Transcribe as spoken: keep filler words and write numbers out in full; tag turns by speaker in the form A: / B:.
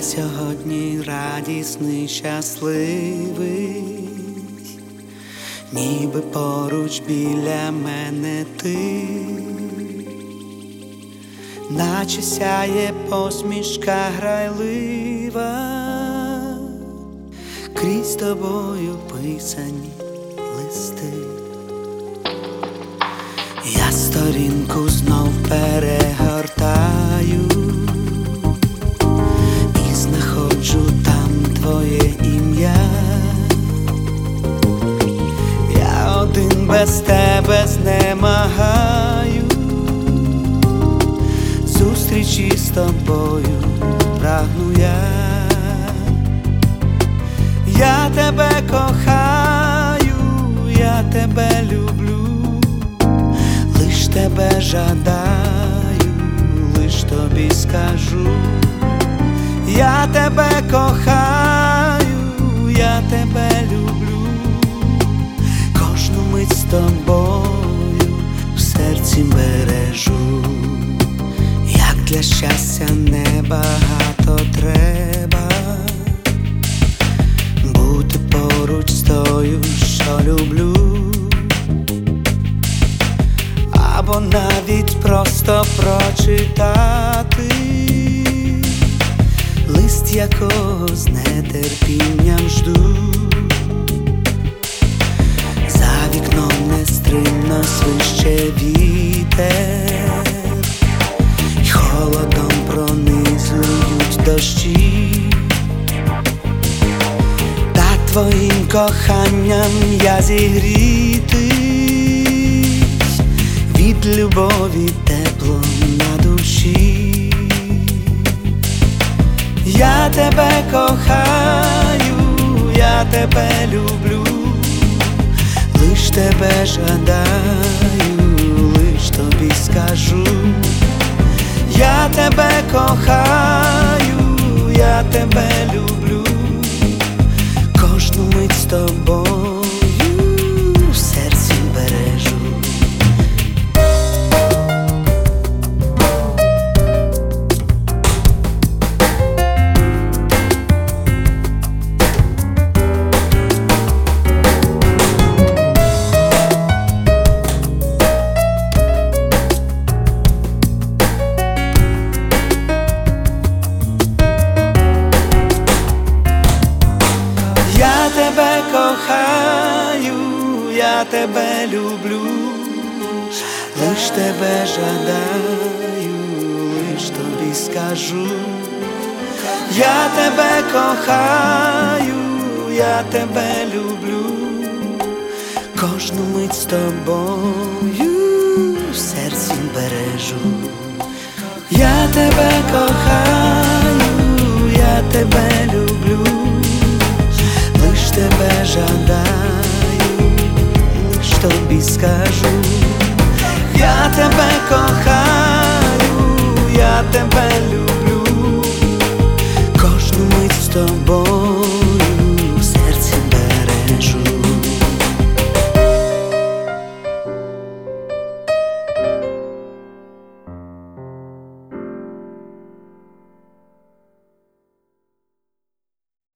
A: сьогодні радісний, щасливий, ніби поруч біля мене ти, наче сяє посмішка грайлива, крізь тобою писані листи. Я сторінку знов перегортаю і знаходжу там твоє ім'я. Я один без тебе знемагаю, зустрічі з тобою прагну я. Я тебе кохаю, я тебе люблю, лиш тебе жадаю, лиш тобі скажу. Я тебе кохаю, я тебе люблю, кожну мить з тобою в серці бережу. Як для щастя небагато треба бути поруч з тою, що люблю, або навіть просто прочитати лист, якого з нетерпінням жду. За вікном нестримно свище вітер, й холодом пронизують дощі. Та твоїм коханням я зігрітий, від любові тепло на душі. Я тебе кохаю, я тебе люблю, лиш тебе жадаю, лиш тобі скажу. Я тебе кохаю, я тебе люблю, кожну мить з тобою в серці бережу. Я тебе кохаю, я тебе люблю, лиш тебе жадаю, лиш тобі скажу. Я тебе кохаю, я тебе люблю, кожну мить з тобою в серці бережу. Я тебе кохаю.